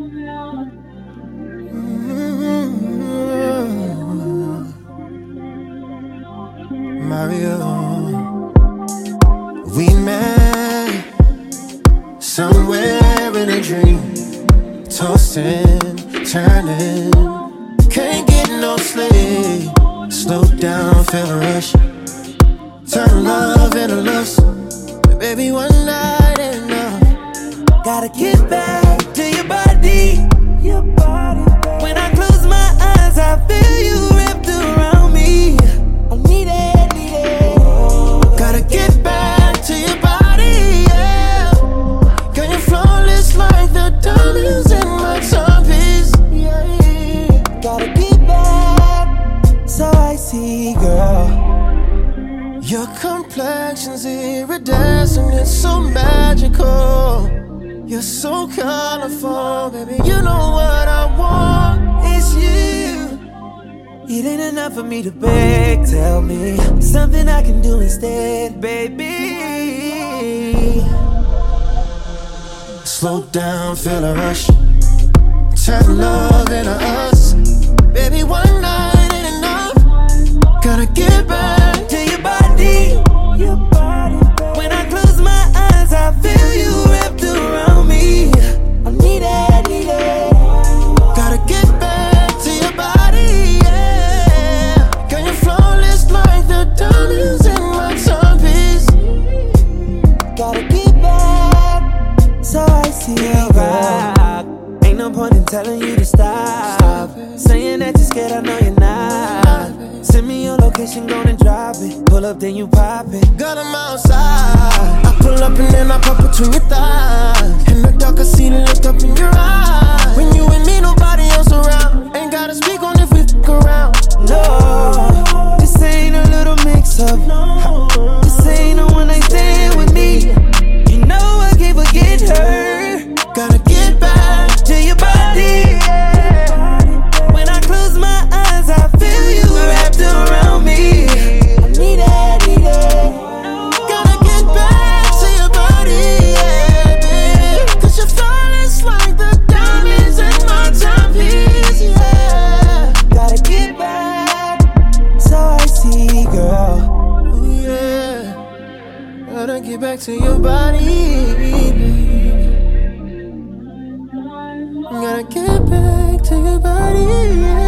Mario, we met somewhere in a dream, tossing, turning, can't get no sleep. Slow down, feel a rush, turn love into lust. Baby, one night ain't enough. Gotta get back to your body, your body. When I close my eyes, I feel you wrapped around me. I need it, need it. Gotta get back to your body, yeah. Girl, you're flawless like the diamonds in my timepiece, yeah. Gotta get back, so I see, girl. Your complexion's iridescent, it's so magical. You're so colorful, baby, you know what I want. It's you. It ain't enough for me to beg, tell me something I can do instead, baby. Slow down, feel a rush, turn love into us. Baby, one night ain't enough. Gotta get back to your body, your body. When I close my eyes, I feel you wrapped around me. I need it, need it. Gotta get back to your body, yeah. Girl, you're flawless like the diamonds in my timepiece. Gotta get back, so I see you rock. Ain't no point in telling you to stop. Saying that you're scared, I know you're not. Send me your location, go and drop it. Pull up, then you pop it. Got 'em outside. I pull up and then I pop between your thighs. In the dark, I see the look up in your eyes. When you and me, nobody else around. Ain't gotta speak on if we fuck around. No, this ain't a little mix-up. This ain't a one-night stand with me. You know I can't forget her. Gotta get back to your body, yeah. When I close my eyes, I feel you wrapped around me. I need it, need it. Gotta get back to your body, yeah, baby. 'Cause you're flawless like the diamonds in my timepiece, yeah. Gotta get back, so I see, girl. Ooh, yeah. Gotta get back to your body, baby. Gotta get back to your body, yeah.